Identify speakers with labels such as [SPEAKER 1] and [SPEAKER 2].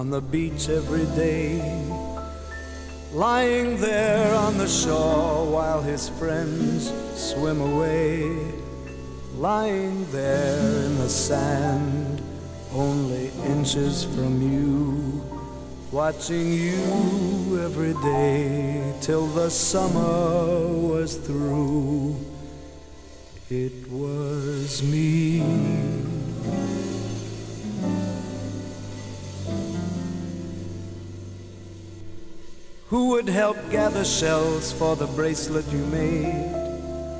[SPEAKER 1] on the beach every day, lying there on the shore while his friends swim away, lying there in the sand, only inches from you, watching you every day till the summer was through. It was me. Who would help gather shells for the bracelet you made?